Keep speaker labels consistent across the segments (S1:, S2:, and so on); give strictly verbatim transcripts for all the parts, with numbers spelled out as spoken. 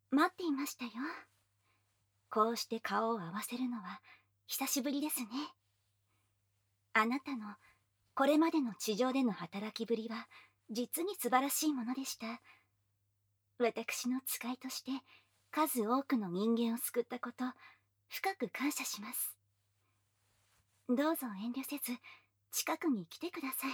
S1: 待っていましたよ。こうして顔を合わせるのは久しぶりですね。あなたのこれまでの地上での働きぶりは実に素晴らしいものでした。私の使いとして数多くの人間を救ったこと、深く感謝します。どうぞ遠慮せず近くに来てください。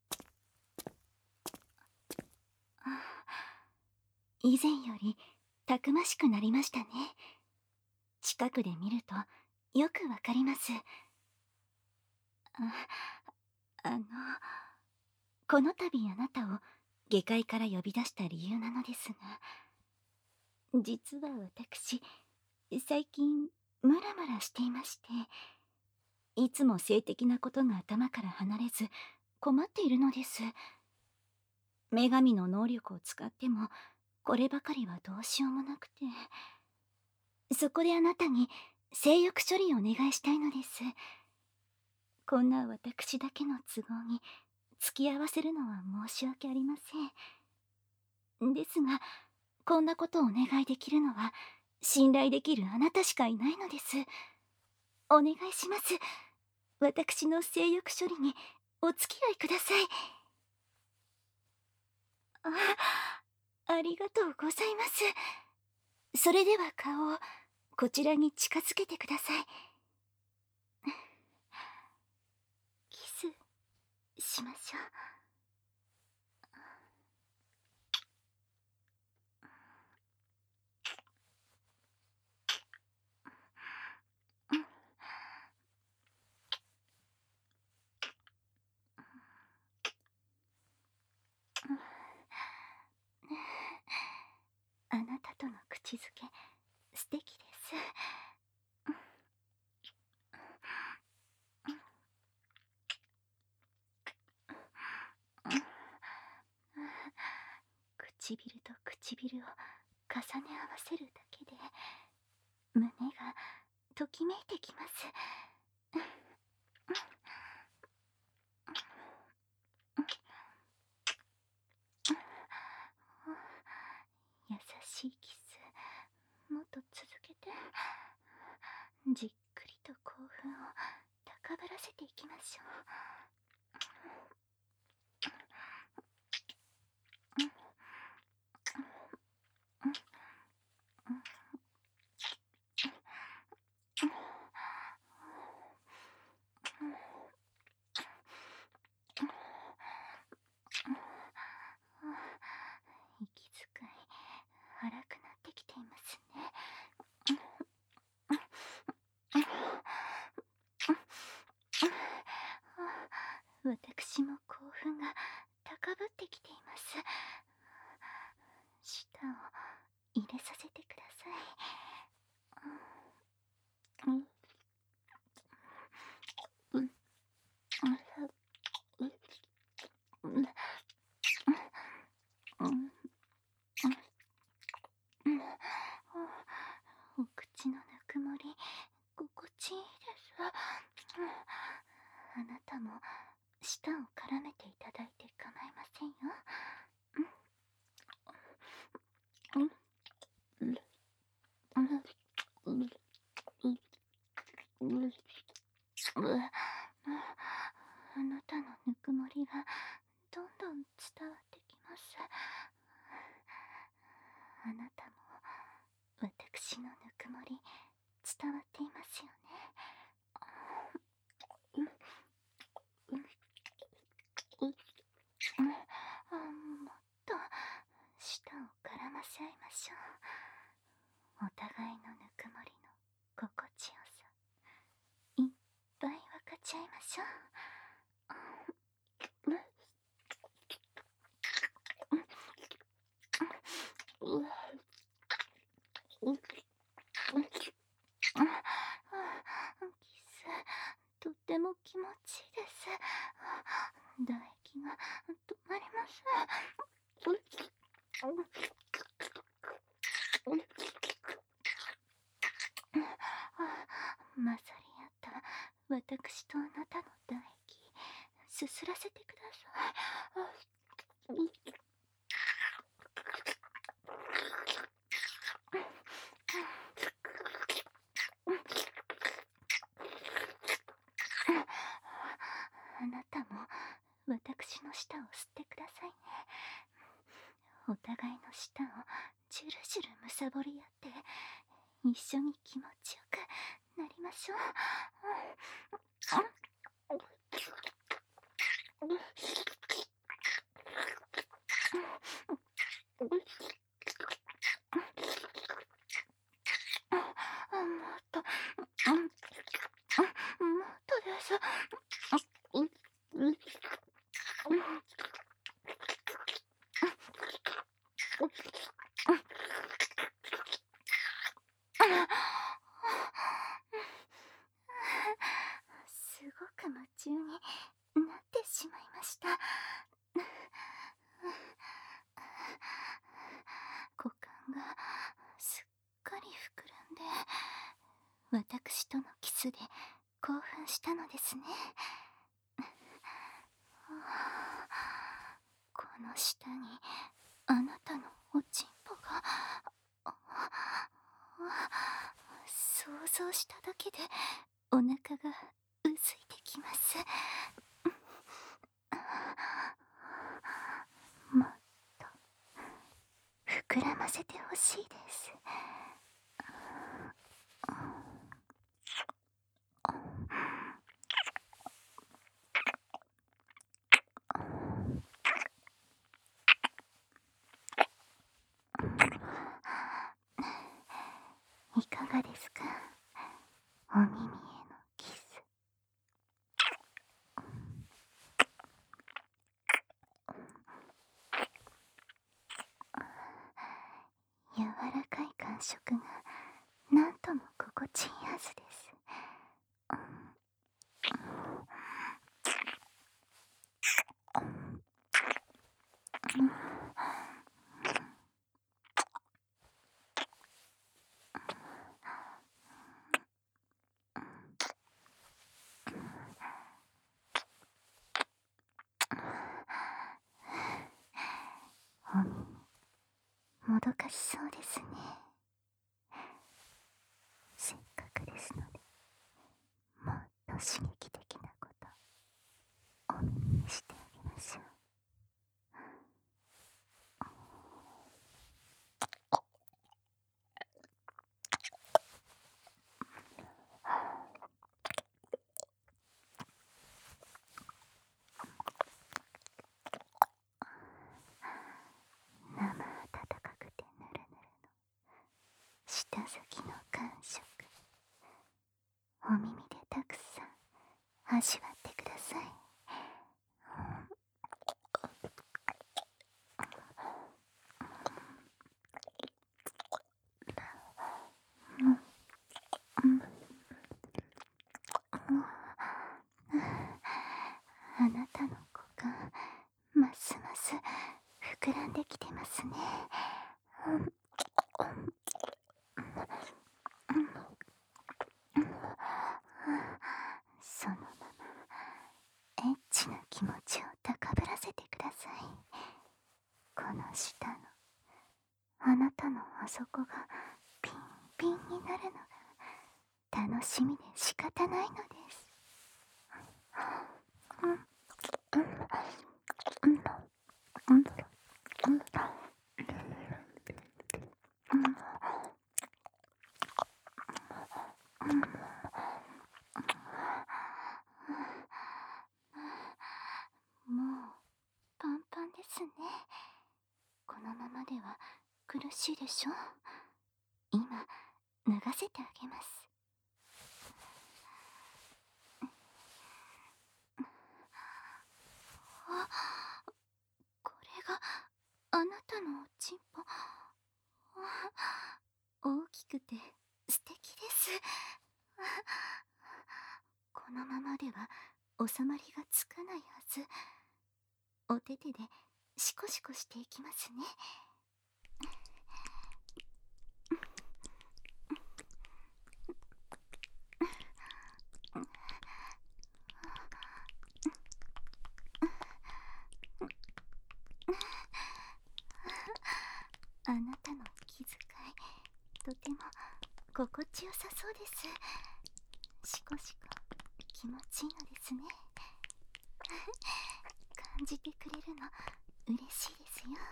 S1: 以前よりたくましくなりましたね。近くで見るとよくわかります。あ、あのこの度あなたを下界から呼び出した理由なのですが、実は私最近ムラムラしていまして、いつも性的なことが頭から離れず困っているのです。女神の能力を使ってもこればかりはどうしようもなくて、そこであなたに性欲処理をお願いしたいのです。こんな私だけの都合に付き合わせるのは申し訳ありません。ですが、こんなことをお願いできるのは信頼できるあなたしかいないのです。お願いします。私の性欲処理にお付き合いください。あ、ありがとうございます。それでは顔をこちらに近づけてください。キスしましょう。あなたとの口づけ素敵です。唇と唇を重ね合わせるだけで胸がときめいてきます。優しいキスもっと続けて、じっくりと興奮を高ぶらせていきましょう。息遣い荒くなってきていますね。私も興奮が高ぶってきています。舌を入れさせてください。うんうんうんお口のぬくもり心地いいです。あなたも舌を絡めていただいて構いませんよ。あなたのぬくもりがどんどん伝わってきます。あなたも私のぬくもり伝わっていますよね。もっと舌を絡ませ合いましょう。お互いのぬくもりの心地よさいっぱい分かち合いましょう。キスとっても気持ちいいです。唾液が止まりません。混ざり合った私とあなたの唾液すすらせてください。 あなたも私の舌を吸ってくださいね。お互いの舌をジュルジュルむさぼり合って一緒に気持ちよくなりましょう。もっと、もっとです。すごく夢中になってしまいました。股間がすっかり膨らんで、私とのキスで興奮したのですね。この下にあなたのおちんぽが、想像しただけでお腹がうずいてきます。もっと膨らませてほしいです。いかがですか、お耳へのキス。柔らかい感触がなんとも心地いいはずです。お耳もどかしそうですね。せっかくですので、もっと刺激的なことお耳にしてあげましょう。生温かくてぬるぬるの舌先の感触、お耳でたくさん味わってください。あなたの股間、ますます膨らんできてますね。そのままエッチな気持ちを高ぶらせてください。この下のあなたのあそこがピンピンになるのが楽しみで仕方ないのです。もうパンパンですね。このままでは苦しいでしょ。今脱がせてあげます。あ、これがあなたのおちんぽ。大きくて素敵です。このままでは収まりがつかないはず。お手手でシコシコしていきますね。あなたの気遣い、とても心地よさそうです。シコシコ気持ちいいのですね。 感じてくれるの嬉しいですよ。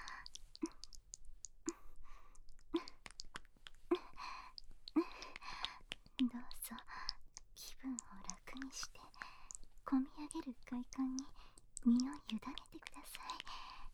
S1: どうぞ気分を楽にしてこみ上げる快感に身を委ねてください。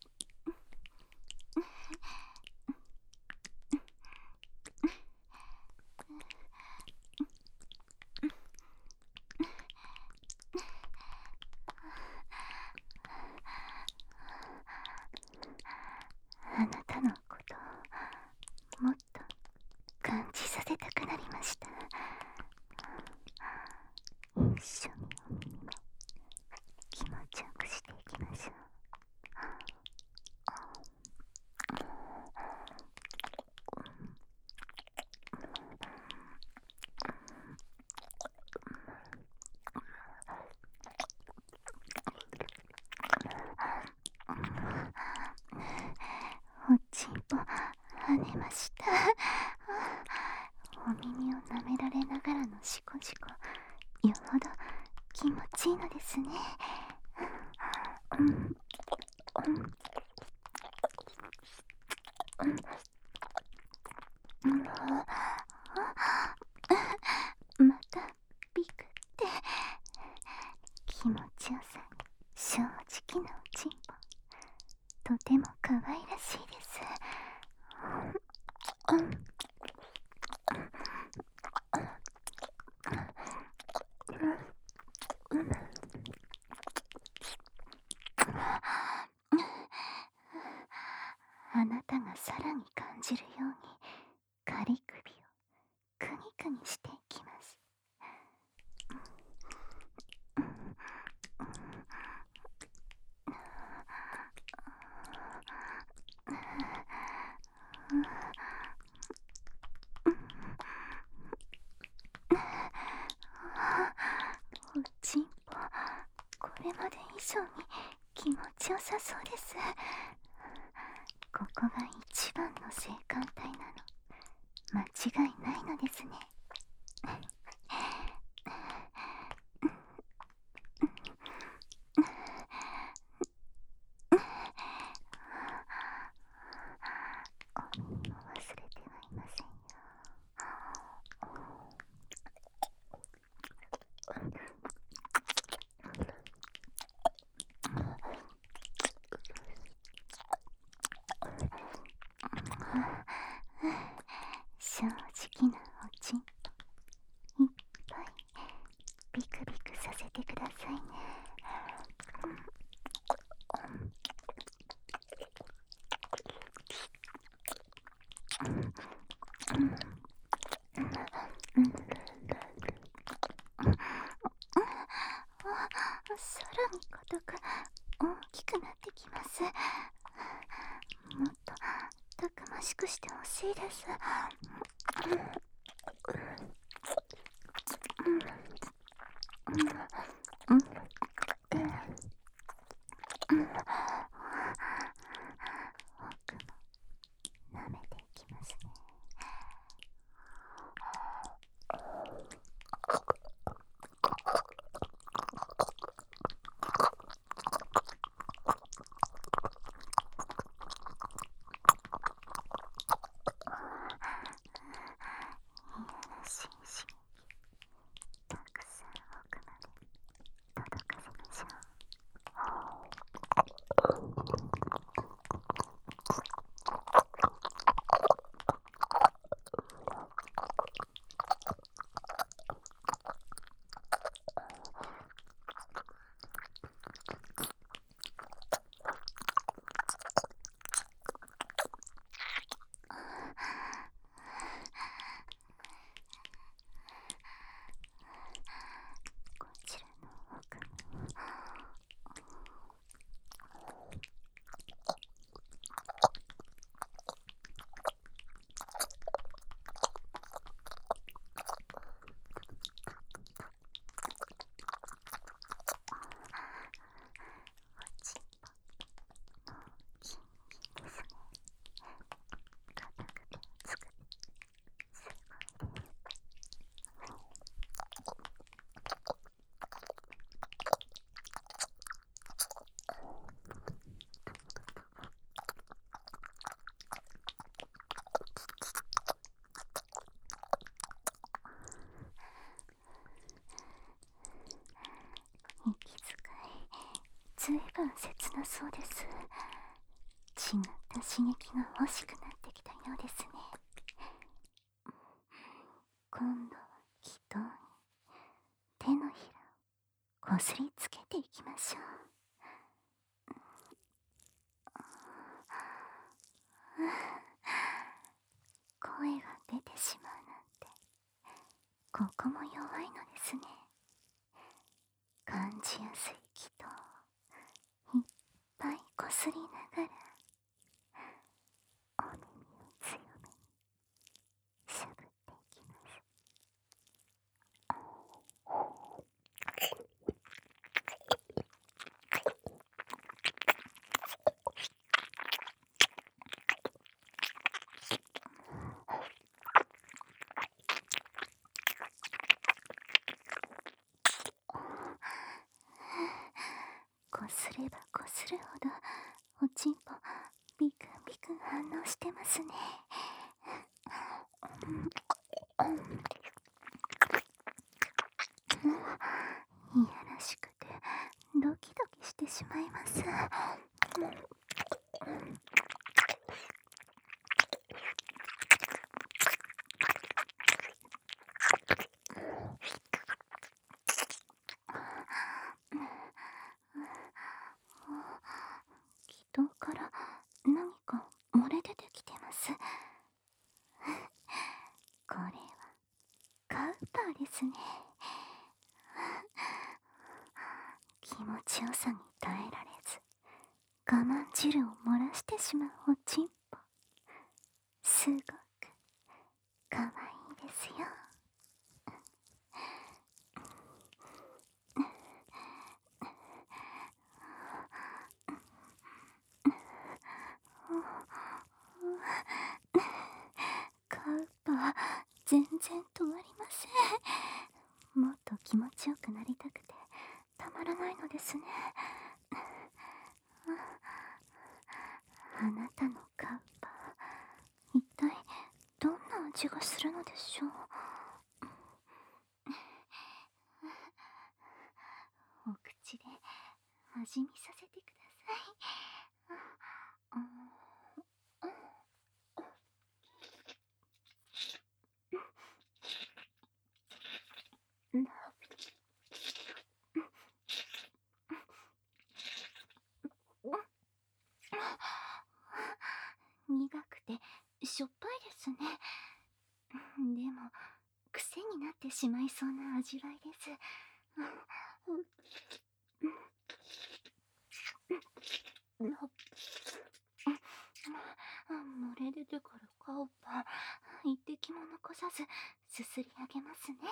S1: あなたのことをもっと感じさせたくなりました。一緒にお耳も気持ちよくしていきましょう。おちんぽ跳ねました。お耳を舐められながらのシコシコ、よほど気持ちいいのですね。うんうんうんまたビクって気持ちよさに正直なおちんぽ、とても可愛らしいです。うんあなたがさらに感じるように仮首をくにくにしていきます。おちんぽ、これまで以上に気持ちよさそうです。ここが一番の性感帯なの間違いないのですね。お耳も忘れてはいませんよ。正直なおちんぽ、いっぱいビクビクさせてくださいね。さらに硬く大きくなってきます。もっとたくましくしてほしいです。奥も舐めていきますね。いやらしいずいぶん切なそうです。違った刺激が欲しくなってきたようですね。今度は祈祷に手のひらをこすりつけていきましょう。声が出てしまうなんて、ここも弱いのですね。感じやすい気といっぱいこすりながら、お耳を強めにしゃぶっていきます。こすればこするほどおちんぽビクンビクン反応してますね。いやらしくてドキドキしてしまいます。気筒から何か漏れ出てきてます。これはカウパーですね。気持ちよさに耐えられず我慢汁を漏らしてしまうおちんぽ、すごくかわいいですよ。カウパー全然止まりません。もっと気持ちよくなりたくてたまらないのですね。あなたのカウパー、一体どんな味がするのでしょう。お口で味見させてください。苦くてしょっぱいですね。でも癖になってしまいそうな味わいです。漏れ出てくるカウパー、一滴も残さずすすり上げますね。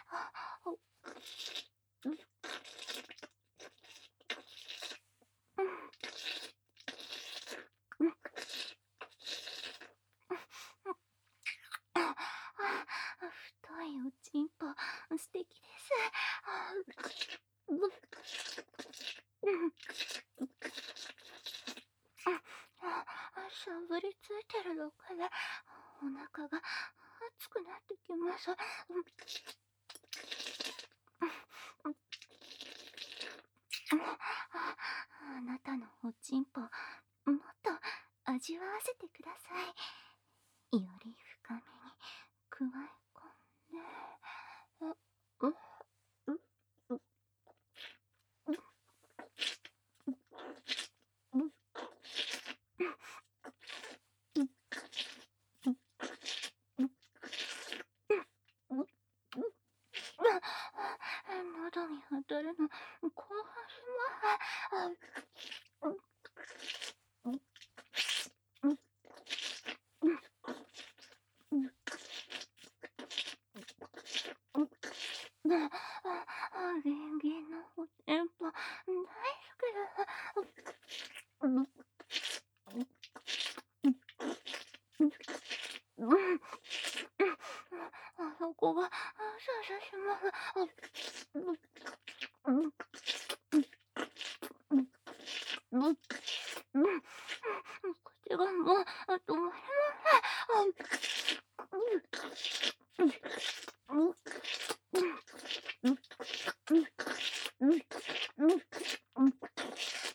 S1: 太いおちんぽ、素敵です。しゃぶりついてるだけでお腹が熱くなってきます。あなたのおちんぽ、もっと味わわせてください。より深めに加え込んで、う喉に当たるの興奮します。レンゲのおちんぽ大好きです。あそこがささします。口がもう止まりません。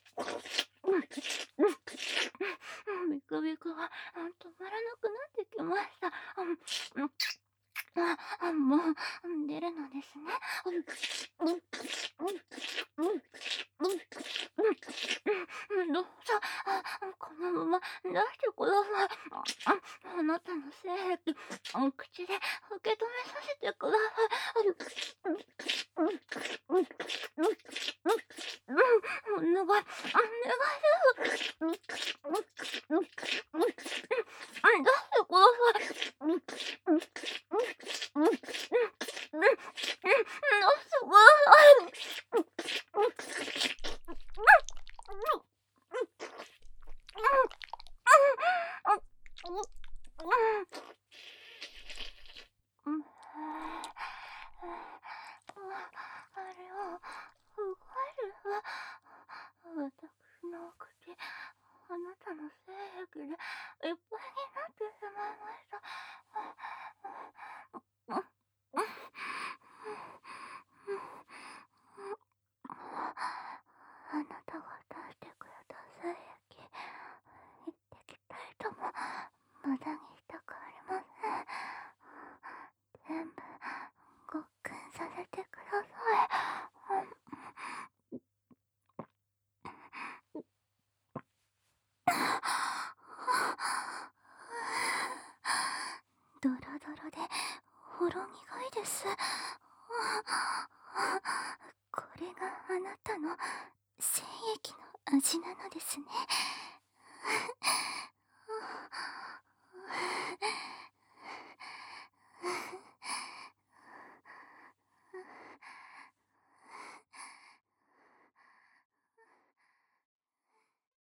S1: うん止まらなくなってきました。うん、うん、あ、あ、もう、うん、出るのですね。うん、うん、うん、うん、うん、うん、どうぞ、あ、このまま出してください。あ、あなたの精液、うん、口で受け止めさせてください。うん、うん、うん、うん、うん、うん、お願い、お願いです。うん、うん、うん、うん、うん、うん、出してください。うん、うん、うん、うん、うん、うん、出してください。うん、あれをうがえるわ。私の口、あなたの精液でいっぱいになってしまいました。あなたが出してくれた精液、一滴たりとも無駄にしたくありません。全部ごっくんさせてください。ドロドロでほろ苦いです。これがあなたの精液の味なのですね。